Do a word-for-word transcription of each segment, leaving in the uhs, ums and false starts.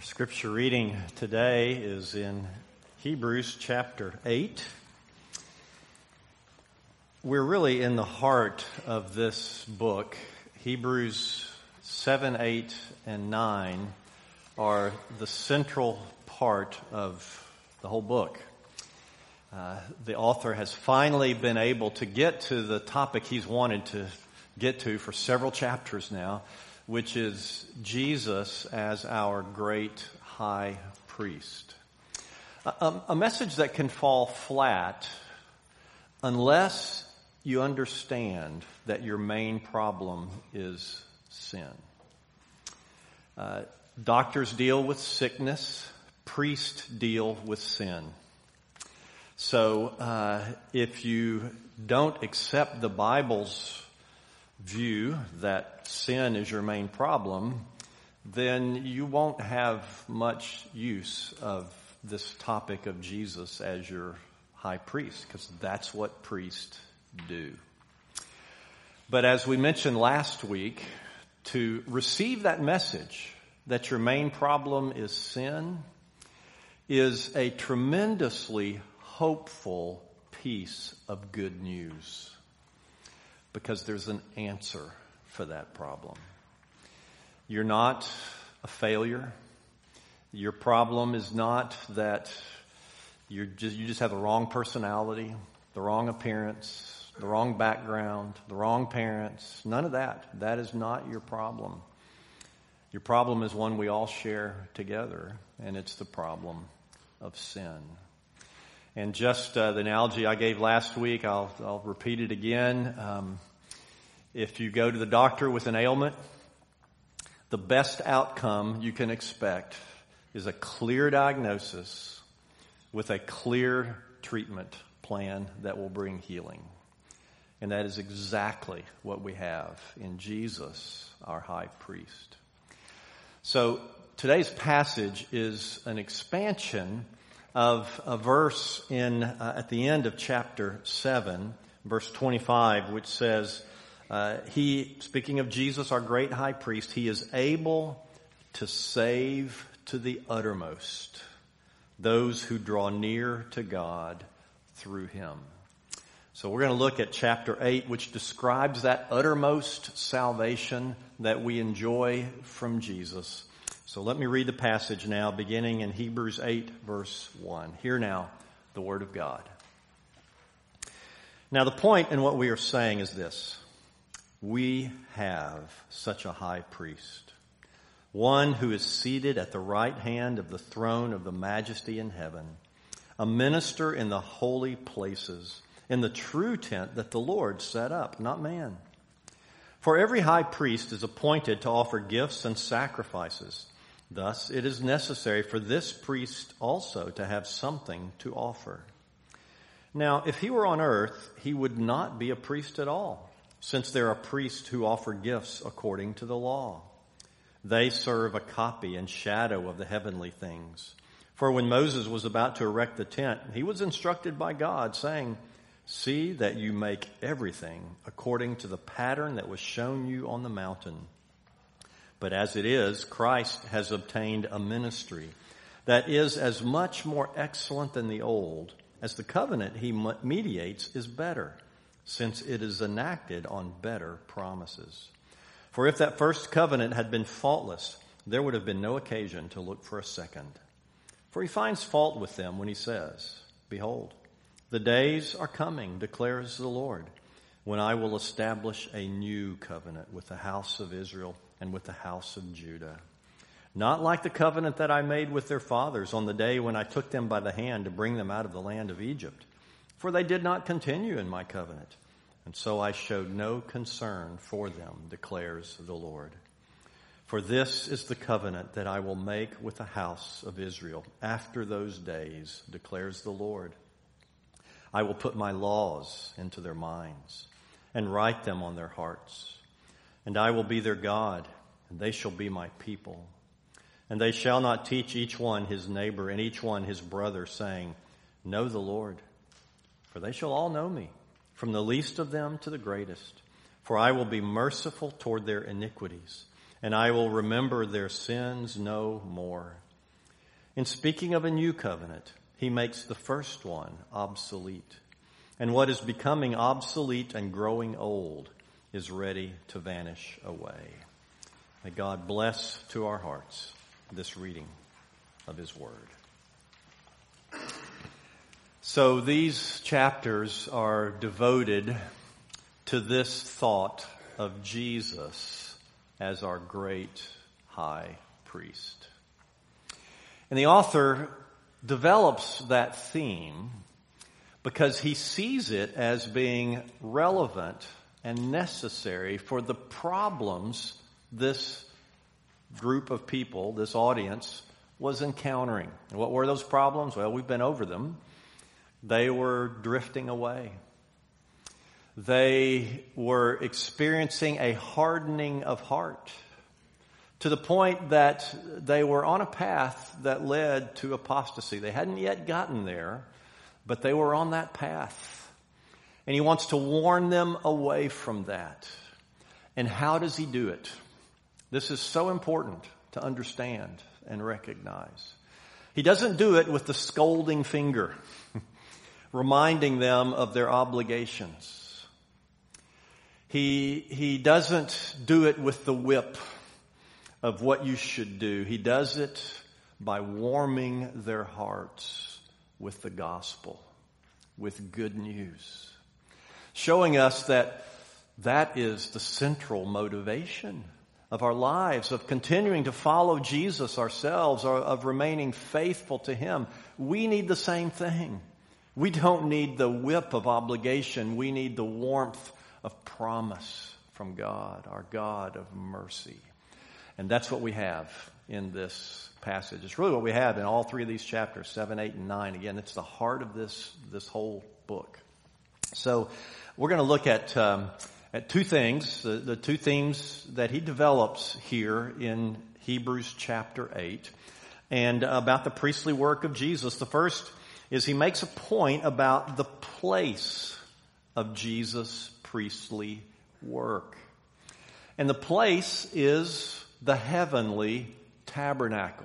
Scripture reading today is in Hebrews chapter eight. We're really in the heart of this book. Hebrews seven, eight, and nine are the central part of the whole book. Uh, the author has finally been able to get to the topic he's wanted to get to for several chapters now, which is Jesus as our great high priest. A, a message that can fall flat unless you understand that your main problem is sin. Uh, doctors deal with sickness, priests deal with sin. So uh, if you don't accept the Bible's view that sin is your main problem, then you won't have much use of this topic of Jesus as your high priest, because that's what priests do. But as we mentioned last week, to receive that message that your main problem is sin is a tremendously hopeful piece of good news. Because there's an answer for that problem. You're not a failure. Your problem is not that you're just, you just have the wrong personality, the wrong appearance, the wrong background, the wrong parents. None of that. That is not your problem. Your problem is one we all share together, and it's the problem of sin. And just uh, the analogy I gave last week, I'll, I'll repeat it again. Um, if you go to the doctor with an ailment, the best outcome you can expect is a clear diagnosis with a clear treatment plan that will bring healing. And that is exactly what we have in Jesus, our high priest. So today's passage is an expansion of a verse in uh, at the end of chapter seven, verse twenty-five, which says, uh, he, speaking of Jesus, our great high priest, he is able to save to the uttermost those who draw near to God through him. So we're going to look at chapter eight, which describes that uttermost salvation that we enjoy from Jesus. So let me read the passage now, beginning in Hebrews eight, verse one. Hear now the word of God. Now the point in what we are saying is this. We have such a high priest, one who is seated at the right hand of the throne of the majesty in heaven, a minister in the holy places, in the true tent that the Lord set up, not man. For every high priest is appointed to offer gifts and sacrifices. Thus, it is necessary for this priest also to have something to offer. Now, if he were on earth, he would not be a priest at all, since there are priests who offer gifts according to the law. They serve a copy and shadow of the heavenly things. For when Moses was about to erect the tent, he was instructed by God, saying, "See that you make everything according to the pattern that was shown you on the mountain." But as it is, Christ has obtained a ministry that is as much more excellent than the old, as the covenant he mediates is better, since it is enacted on better promises. For if that first covenant had been faultless, there would have been no occasion to look for a second. For he finds fault with them when he says, "Behold, the days are coming, declares the Lord, when I will establish a new covenant with the house of Israel and with the house of Judah. Not like the covenant that I made with their fathers on the day when I took them by the hand to bring them out of the land of Egypt. For they did not continue in my covenant, and so I showed no concern for them, declares the Lord. For this is the covenant that I will make with the house of Israel after those days, declares the Lord. I will put my laws into their minds and write them on their hearts. And I will be their God, and they shall be my people. And they shall not teach each one his neighbor and each one his brother, saying, Know the Lord. For they shall all know me, from the least of them to the greatest. For I will be merciful toward their iniquities, and I will remember their sins no more. In speaking of a new covenant, he makes the first one obsolete. And what is becoming obsolete and growing old is ready to vanish away. May God bless to our hearts this reading of his word. So these chapters are devoted to this thought of Jesus as our great high priest. And the author develops that theme because he sees it as being relevant and necessary for the problems this group of people, this audience, was encountering. And what were those problems? Well, we've been over them. They were drifting away. They were experiencing a hardening of heart to the point that they were on a path that led to apostasy. They hadn't yet gotten there, but they were on that path. And he wants to warn them away from that. And how does he do it? This is so important to understand and recognize. He doesn't do it with the scolding finger, reminding them of their obligations. He, he doesn't do it with the whip of what you should do. He does it by warming their hearts with the gospel, with good news, showing us that that is the central motivation of our lives, of continuing to follow Jesus ourselves, or of remaining faithful to him. We need the same thing. We don't need the whip of obligation. We need the warmth of promise from God, our God of mercy. And that's what we have in this passage. It's really what we have in all three of these chapters, seven, eight, and nine. Again, it's the heart of this, this whole book. So we're going to look at, um, at two things, the, the two themes that he develops here in Hebrews chapter eight, and about the priestly work of Jesus. The first is he makes a point about the place of Jesus' priestly work. And the place is the heavenly tabernacle.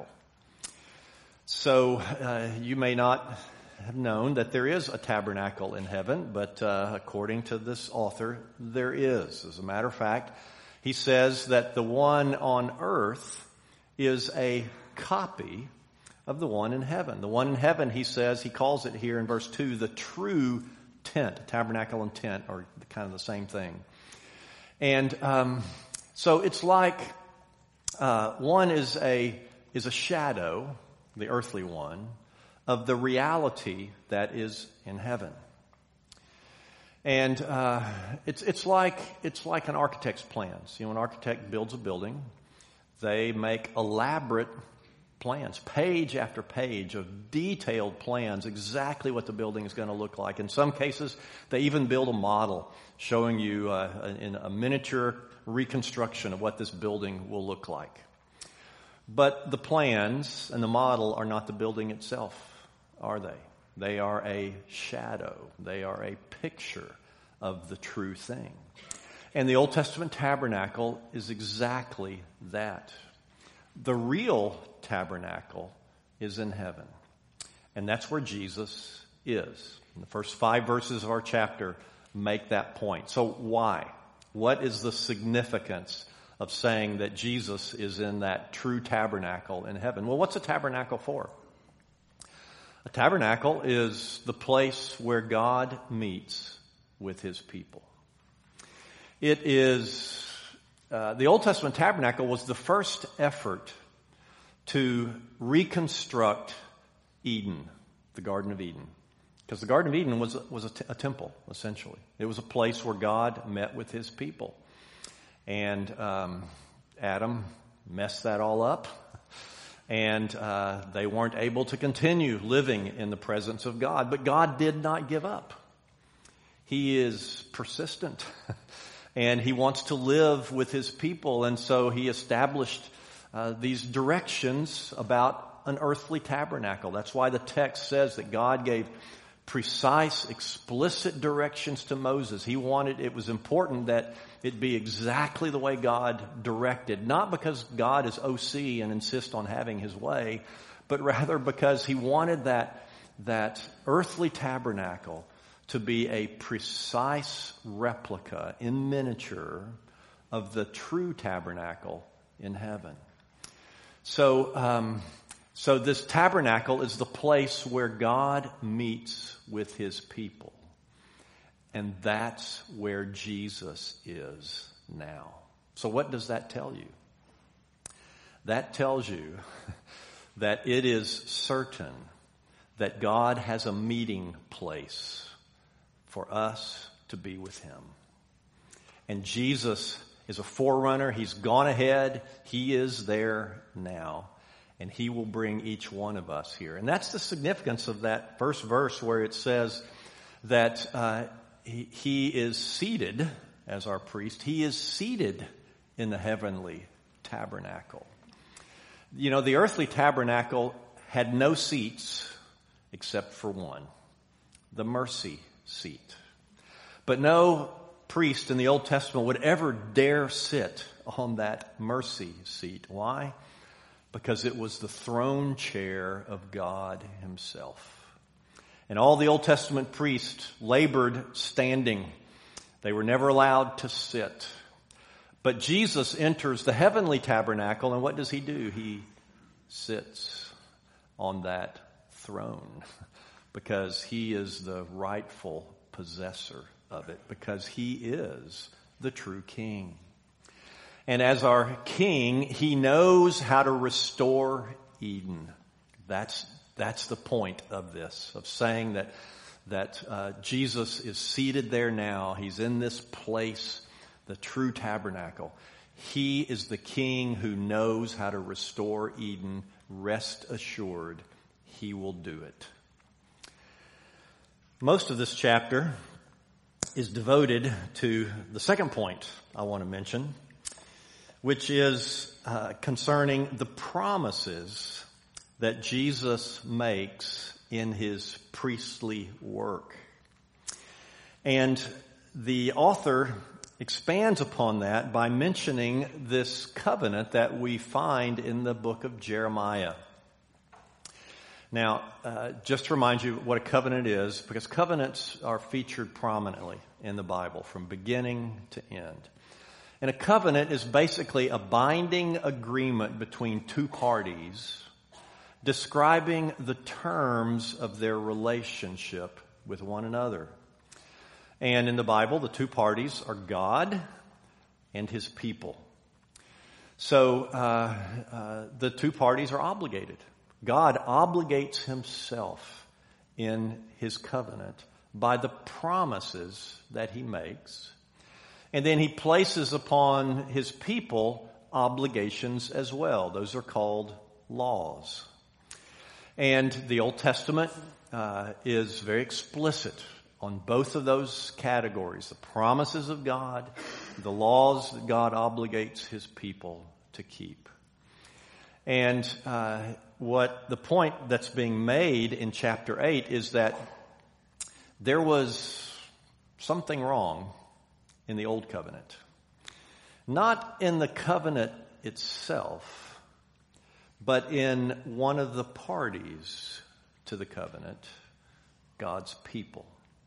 So uh, you may not have known that there is a tabernacle in heaven, but uh, according to this author, there is. As a matter of fact, he says that the one on earth is a copy of the one in heaven. The one in heaven, he says, he calls it here in verse two, the true tent. Tabernacle and tent are kind of the same thing. And um, so it's like uh, one is a is a shadow, the earthly one, of the reality that is in heaven. And uh, it's it's like it's like an architect's plans. You know, an architect builds a building, they make elaborate plans, page after page of detailed plans, exactly what the building is going to look like. In some cases, they even build a model showing you uh, in a miniature reconstruction of what this building will look like. But the plans and the model are not the building itself, are they? They are a shadow. They are a picture of the true thing. And the Old Testament tabernacle is exactly that. The real tabernacle is in heaven. And that's where Jesus is. And the first five verses of our chapter make that point. So why? What is the significance of saying that Jesus is in that true tabernacle in heaven? Well, what's a tabernacle for? A tabernacle is the place where God meets with his people. It is, uh, the Old Testament tabernacle was the first effort to reconstruct Eden, the Garden of Eden. Because the Garden of Eden was, was a, t- a temple, essentially. It was a place where God met with his people. And um, Adam messed that all up. And uh, they weren't able to continue living in the presence of God. But God did not give up. He is persistent. And he wants to live with his people. And so he established uh, these directions about an earthly tabernacle. That's why the text says that God gave precise, explicit directions to Moses. He wanted, it was important that it be exactly the way God directed. Not because God is O C and insists on having his way, but rather because he wanted that, that earthly tabernacle to be a precise replica in miniature of the true tabernacle in heaven. So, um, so this tabernacle is the place where God meets with his people. And that's where Jesus is now. So what does that tell you? That tells you that it is certain that God has a meeting place for us to be with him. And Jesus is a forerunner. He's gone ahead. He is there now. And he will bring each one of us here. And that's the significance of that first verse where it says that uh, he, he is seated as our priest. He is seated in the heavenly tabernacle. You know, the earthly tabernacle had no seats except for one, the mercy seat. But no priest in the Old Testament would ever dare sit on that mercy seat. Why? Because it was the throne chair of God himself. And all the Old Testament priests labored standing. They were never allowed to sit. But Jesus enters the heavenly tabernacle, and what does he do? He sits on that throne because he is the rightful possessor of it, because he is the true king. And as our king, he knows how to restore Eden. That's that's the point of this, of saying that that uh, Jesus is seated there now. He's in this place, the true tabernacle. He is the king who knows how to restore Eden. Rest assured, he will do it. Most of this chapter is devoted to the second point I want to mention, which is uh, concerning the promises that Jesus makes in his priestly work. And the author expands upon that by mentioning this covenant that we find in the book of Jeremiah. Now, uh, just to remind you what a covenant is, because covenants are featured prominently in the Bible from beginning to end. And a covenant is basically a binding agreement between two parties describing the terms of their relationship with one another. And in the Bible, the two parties are God and his people. So uh, uh, the two parties are obligated. God obligates himself in his covenant by the promises that he makes. And then he places upon his people obligations as well. Those are called laws. And the Old Testament uh, is very explicit on both of those categories, the promises of God, the laws that God obligates his people to keep. And uh, what the point that's being made in chapter eight is that there was something wrong in the old covenant. Not in the covenant itself, but in one of the parties to the covenant, God's people.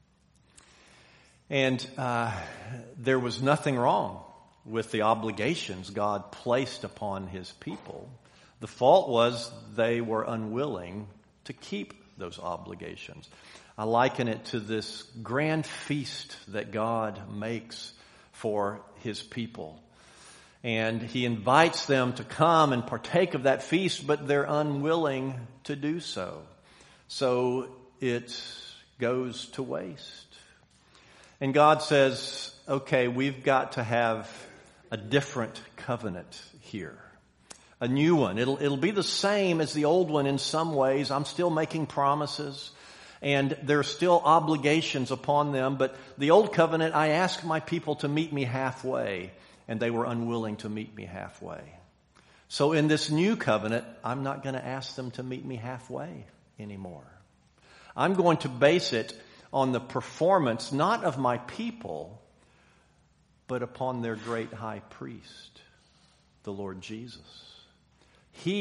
And uh, there was nothing wrong with the obligations God placed upon his people. The fault was they were unwilling to keep those obligations. I liken it to this grand feast that God makes for his people. And he invites them to come and partake of that feast, but they're unwilling to do so. So it goes to waste. And God says, okay, we've got to have a different covenant here. A new one. It'll, it'll be the same as the old one in some ways. I'm still making promises and there are still obligations upon them. But the old covenant, I asked my people to meet me halfway and they were unwilling to meet me halfway. So in this new covenant, I'm not going to ask them to meet me halfway anymore. I'm going to base it on the performance, not of my people, but upon their great high priest, the Lord Jesus. He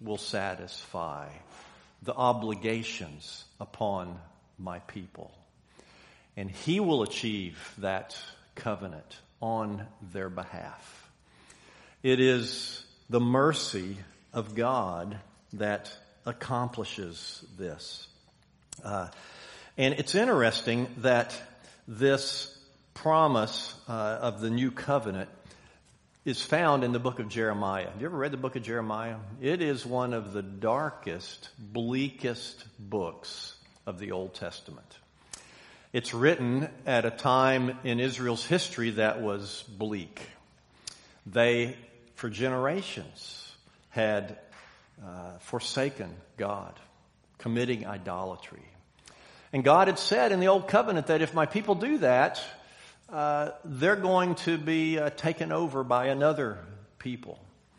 will satisfy the obligations upon my people. And he will achieve that covenant on their behalf. It is the mercy of God that accomplishes this. Uh, and it's interesting that this promise uh, of the new covenant is found in the book of Jeremiah. Have you ever read the book of Jeremiah? It is one of the darkest, bleakest books of the Old Testament. It's written at a time in Israel's history that was bleak. They, for generations, had uh, forsaken God, committing idolatry. And God had said in the Old Covenant that if my people do that, uh, they're going to be uh, taken over by another people.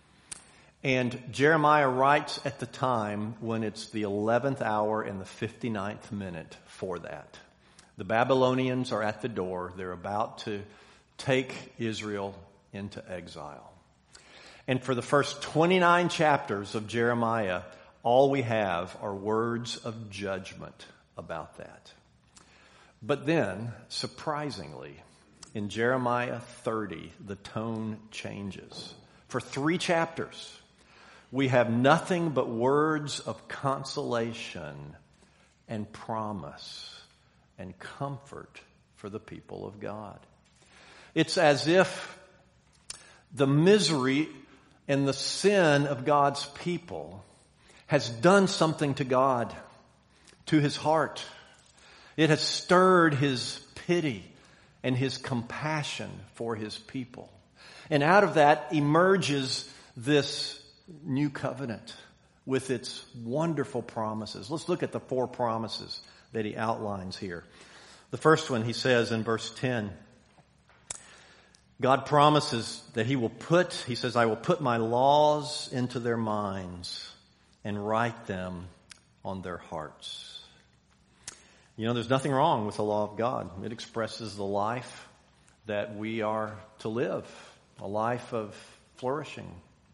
And Jeremiah writes at the time when it's the eleventh hour and the fifty-ninth minute for that. The Babylonians are at the door. They're about to take Israel into exile. And for the first twenty-nine chapters of Jeremiah, all we have are words of judgment about that. But then, surprisingly, in Jeremiah thirty, the tone changes. For three chapters, we have nothing but words of consolation and promise and comfort for the people of God. It's as if the misery and the sin of God's people has done something to God, to his heart. It has stirred his pity and his compassion for his people. And out of that emerges this new covenant with its wonderful promises. Let's look at the four promises that he outlines here. The first one, he says in verse ten, God promises that he will put, he says, I will put my laws into their minds and write them on their hearts. You know, there's nothing wrong with the law of God. It expresses the life that we are to live, a life of flourishing.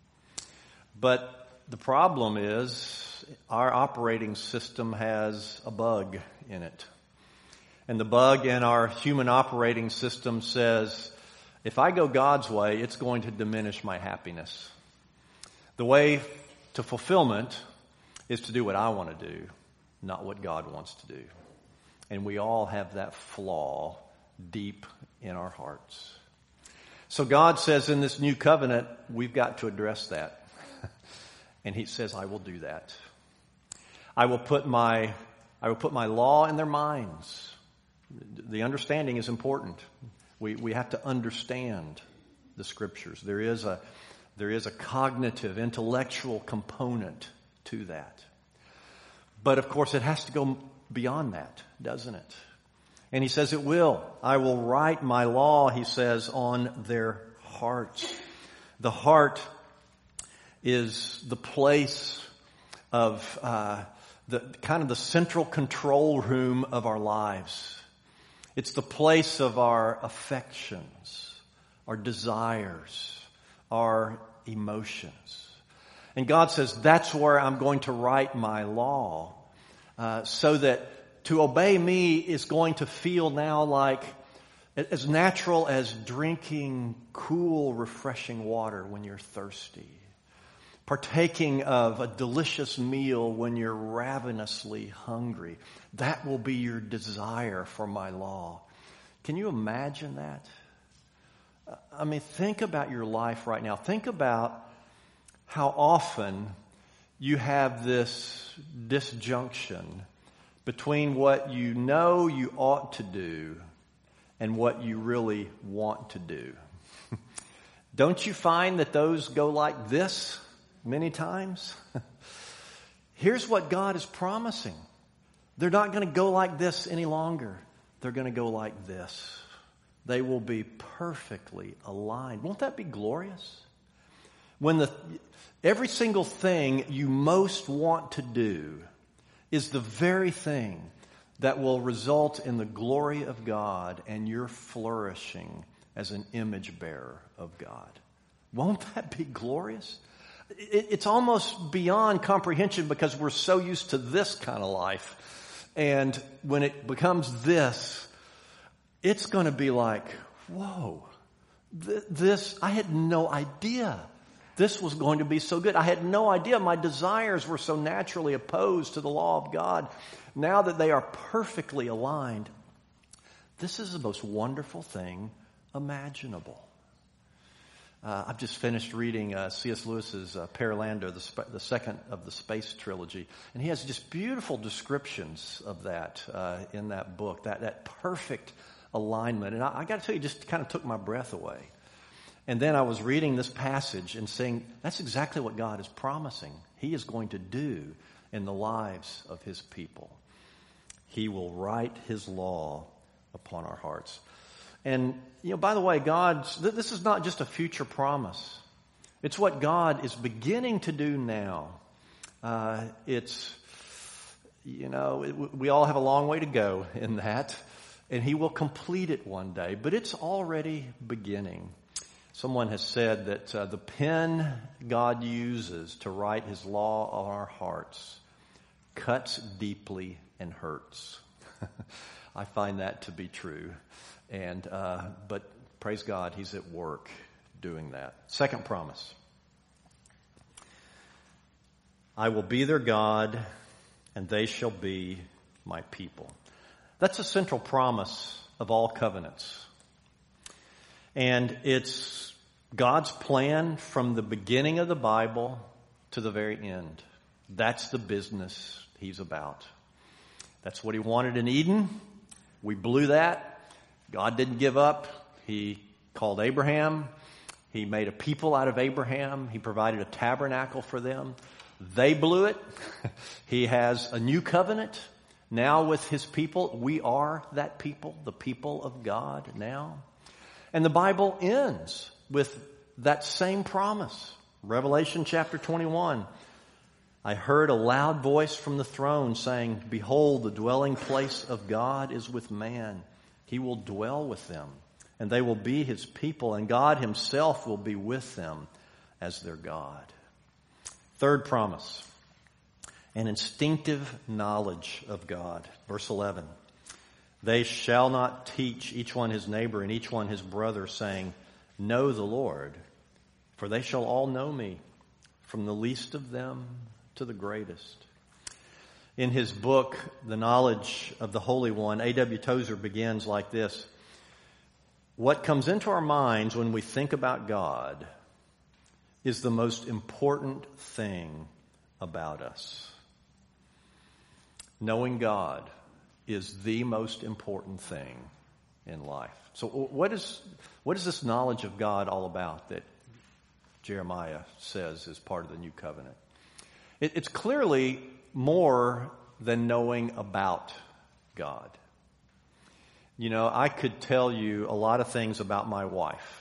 But the problem is our operating system has a bug in it. And the bug in our human operating system says, if I go God's way, it's going to diminish my happiness. The way to fulfillment is to do what I want to do, not what God wants to do. And we all have that flaw deep in our hearts. So God says in this new covenant, we've got to address that. And he says, I will do that. I will put my, I will put my law in their minds. The understanding is important. We, we have to understand the scriptures. There is a, there is a cognitive, intellectual component to that. But of course, it has to go beyond that, doesn't it? And he says it will. I will write my law, he says, on their hearts. The heart is the place of uh, the kind of the central control room of our lives. It's the place of our affections, our desires, our emotions. And God says, that's where I'm going to write my law, uh, so that to obey me is going to feel now like as natural as drinking cool, refreshing water when you're thirsty. Partaking of a delicious meal when you're ravenously hungry. That will be your desire for my law. Can you imagine that? I mean, think about your life right now. Think about how often you have this disjunction between what you know you ought to do and what you really want to do. Don't you find that those go like this? Many times. Here's what God is promising. They're not going to go like this any longer. They're going to go like this. They will be perfectly aligned. Won't that be glorious? When the every single thing you most want to do is the very thing that will result in the glory of God and your flourishing as an image bearer of God. Won't that be glorious? It, it's almost beyond comprehension because we're so used to this kind of life. And when it becomes this, it's going to be like, whoa, th- this, I had no idea this was going to be so good. I had no idea my desires were so naturally opposed to the law of God. Now that they are perfectly aligned, this is the most wonderful thing imaginable. Uh, I've just finished reading uh, C S Lewis's uh, Perelandra, the, sp- the second of the space trilogy, and he has just beautiful descriptions of that uh, in that book, that, that perfect alignment. And I, I got to tell you, it just kind of took my breath away. And then I was reading this passage and saying, that's exactly what God is promising He is going to do in the lives of His people. He will write His law upon our hearts. And, you know, by the way, God's, this is not just a future promise. It's what God is beginning to do now. Uh, it's, you know, it, we all have a long way to go in that. And He will complete it one day. But it's already beginning. Someone has said that uh, the pen God uses to write His law on our hearts cuts deeply and hurts. I find that to be true. And uh, but praise God, He's at work doing that. Second promise. I will be their God, and they shall be my people. That's a central promise of all covenants. And it's God's plan from the beginning of the Bible to the very end. That's the business He's about. That's what He wanted in Eden. We blew that. God didn't give up. He called Abraham. He made a people out of Abraham. He provided a tabernacle for them. They blew it. He has a new covenant now with His people. We are that people, the people of God now. And the Bible ends with that same promise. Revelation chapter twenty-one. I heard a loud voice from the throne saying, behold, the dwelling place of God is with man. He will dwell with them, and they will be His people, and God Himself will be with them as their God. Third promise, an instinctive knowledge of God. Verse eleven, they shall not teach each one his neighbor and each one his brother, saying, know the Lord, for they shall all know me, from the least of them to the greatest. In his book, The Knowledge of the Holy One, A W Tozer begins like this. What comes into our minds when we think about God is the most important thing about us. Knowing God is the most important thing in life. So what is, what is this knowledge of God all about that Jeremiah says is part of the new covenant? It, it's clearly more than knowing about God. You know, I could tell you a lot of things about my wife.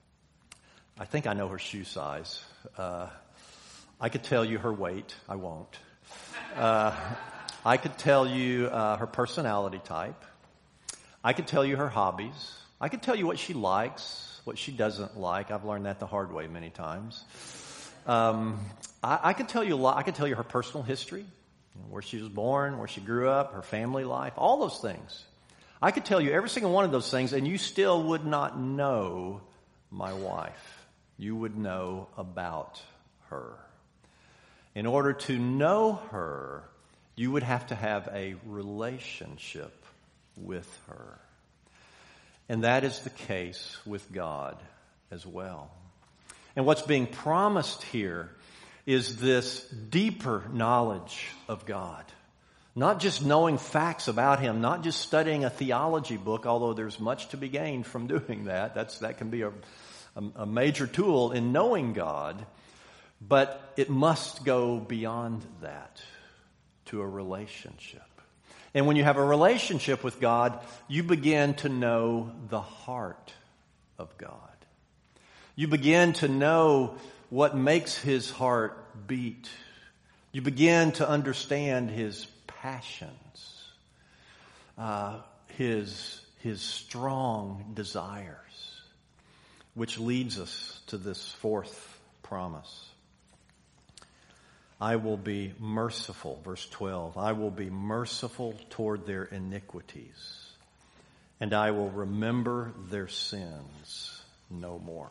I think I know her shoe size. Uh, I could tell you her weight. I won't. Uh, I could tell you uh, her personality type. I could tell you her hobbies. I could tell you what she likes, what she doesn't like. I've learned that the hard way many times. Um, I, I could tell you a lot. I could tell you her personal history, where she was born, where she grew up, her family life, all those things. I could tell you every single one of those things, and you still would not know my wife. You would know about her. In order to know her, you would have to have a relationship with her. And that is the case with God as well. And what's being promised here is this deeper knowledge of God. Not just knowing facts about Him, not just studying a theology book, although there's much to be gained from doing that. That's, that can be a, a, a major tool in knowing God. But it must go beyond that to a relationship. And when you have a relationship with God, you begin to know the heart of God. You begin to know what makes His heart beat. You begin to understand His passions, uh, His, His strong desires, which leads us to this fourth promise. I will be merciful, verse twelve, I will be merciful toward their iniquities, and I will remember their sins no more.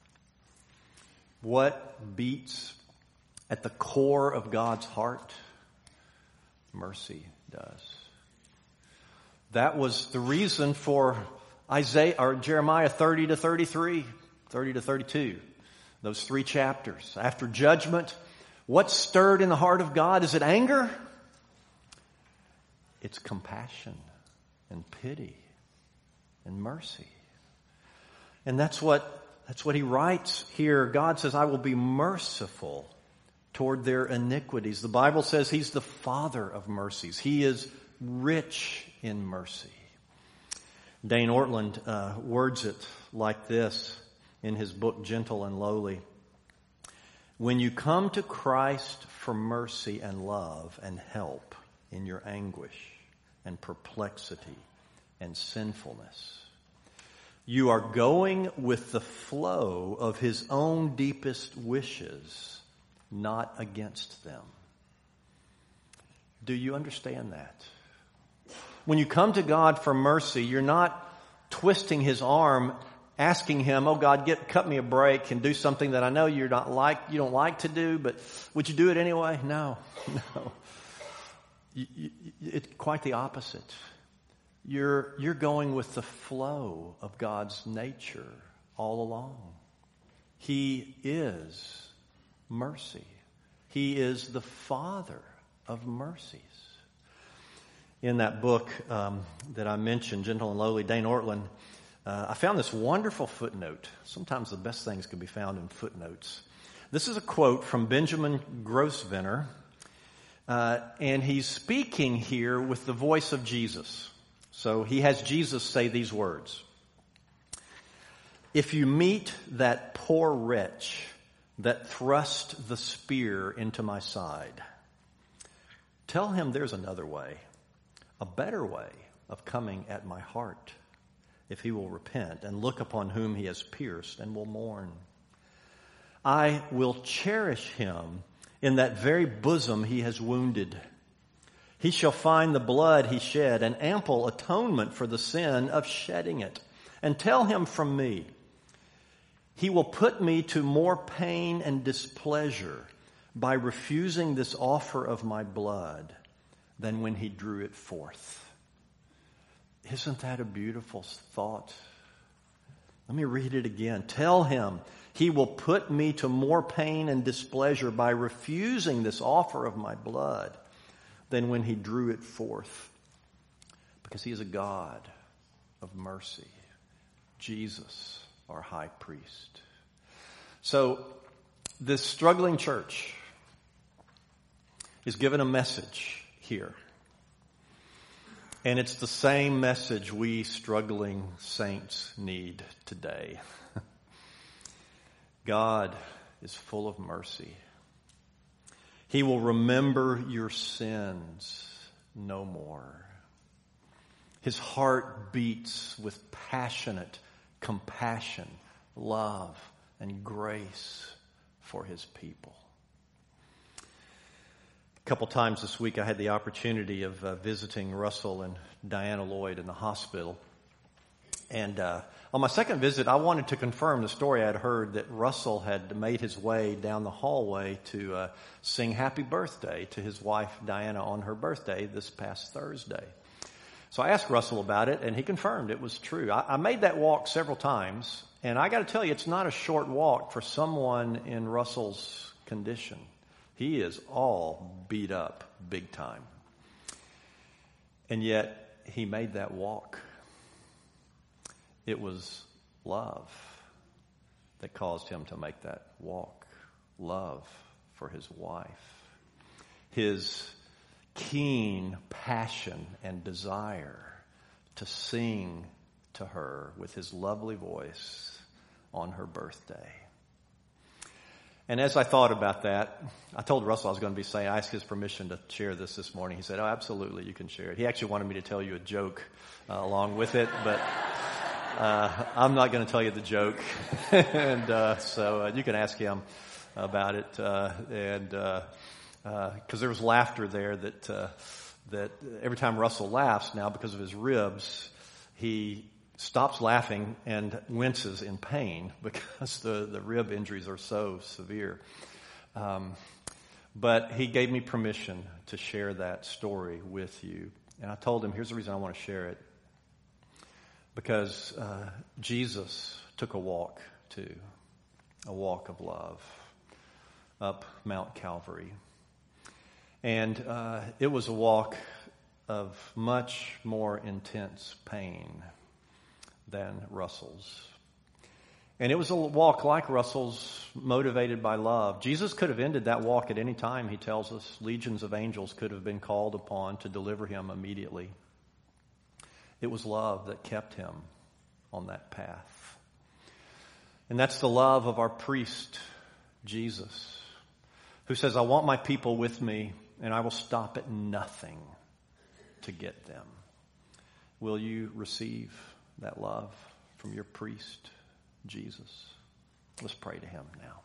What beats at the core of God's heart? Mercy does. That was the reason for Isaiah or Jeremiah thirty to thirty-three, thirty to thirty-two, those three chapters. After judgment, what's stirred in the heart of God? Is it anger? It's compassion and pity and mercy. And that's what, that's what he writes here. God says, I will be merciful toward their iniquities. The Bible says he's the Father of mercies. He is rich in mercy. Dane Ortland uh, words it like this in his book, Gentle and Lowly. When you come to Christ for mercy and love and help in your anguish and perplexity and sinfulness, you are going with the flow of his own deepest wishes, not against them. Do you understand that? When you come to God for mercy, you're not twisting his arm, asking him, oh God, get, cut me a break and do something that I know you're not like, you don't like to do, but would you do it anyway? No, no. You, you, it's quite the opposite. You're, you're going with the flow of God's nature all along. He is mercy. He is the Father of mercies. In that book um, that I mentioned, Gentle and Lowly, Dane Ortland, uh, I found this wonderful footnote. Sometimes the best things can be found in footnotes. This is a quote from Benjamin Grosvenor, uh, and he's speaking here with the voice of Jesus. So he has Jesus say these words. If you meet that poor wretch that thrust the spear into my side, tell him there's another way. A better way of coming at my heart, if he will repent and look upon whom he has pierced and will mourn. I will cherish him in that very bosom he has wounded. He shall find the blood he shed an ample atonement for the sin of shedding it. And tell him from me, he will put me to more pain and displeasure by refusing this offer of my blood than when he drew it forth. Isn't that a beautiful thought? Let me read it again. Tell him he will put me to more pain and displeasure by refusing this offer of my blood than when he drew it forth. Because he is a God of mercy. Jesus, our high priest. So, this struggling church is given a message here. And it's the same message we struggling saints need today. God is full of mercy. He will remember your sins no more. His heart beats with passionate compassion, love, and grace for his people. A couple times this week I had the opportunity of uh, visiting Russell and Diana Lloyd in the hospital. And uh, on my second visit, I wanted to confirm the story I'd heard that Russell had made his way down the hallway to uh, sing happy birthday to his wife Diana on her birthday this past Thursday. So I asked Russell about it, and he confirmed it was true. I, I made that walk several times, and I got to tell you, it's not a short walk for someone in Russell's condition. He is all beat up big time. And yet, he made that walk. It was love that caused him to make that walk. Love for his wife. His keen passion and desire to sing to her with his lovely voice on her birthday. And as I thought about that, I told Russell I was going to be saying, I asked his permission to share this this morning. He said, oh, absolutely, you can share it. He actually wanted me to tell you a joke uh, along with it, but uh, I'm not going to tell you the joke. and uh, so uh, you can ask him about it. Uh, and uh, because uh, there was laughter there that uh, that every time Russell laughs now because of his ribs, he stops laughing and winces in pain because the, the rib injuries are so severe. Um, but he gave me permission to share that story with you. And I told him, here's the reason I want to share it. Because uh, Jesus took a walk too, a walk of love up Mount Calvary. And uh, it was a walk of much more intense pain than Russell's. And it was a walk like Russell's, motivated by love. Jesus could have ended that walk at any time, he tells us. Legions of angels could have been called upon to deliver him immediately. It was love that kept him on that path. And that's the love of our priest, Jesus, who says, I want my people with me, and I will stop at nothing to get them. Will you receive that love from your priest, Jesus? Let's pray to him now.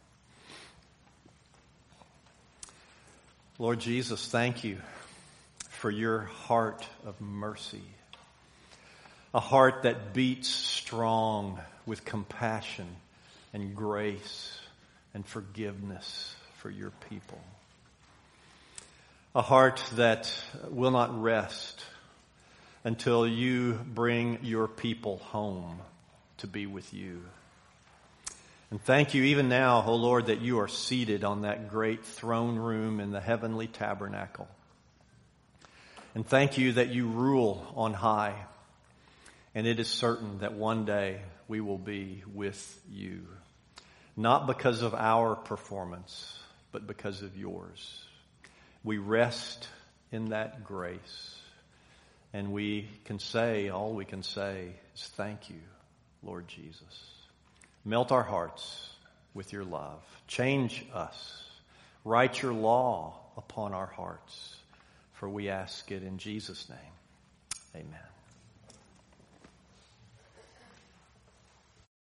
Lord Jesus, thank you for your heart of mercy, a heart that beats strong with compassion and grace and forgiveness for your people. A heart that will not rest until you bring your people home to be with you. And thank you even now, O Lord, that you are seated on that great throne room in the heavenly tabernacle. And thank you that you rule on high. And it is certain that one day we will be with you. Not because of our performance, but because of yours. We rest in that grace. And we can say, all we can say is thank you, Lord Jesus. Melt our hearts with your love. Change us. Write your law upon our hearts. For we ask it in Jesus' name. Amen.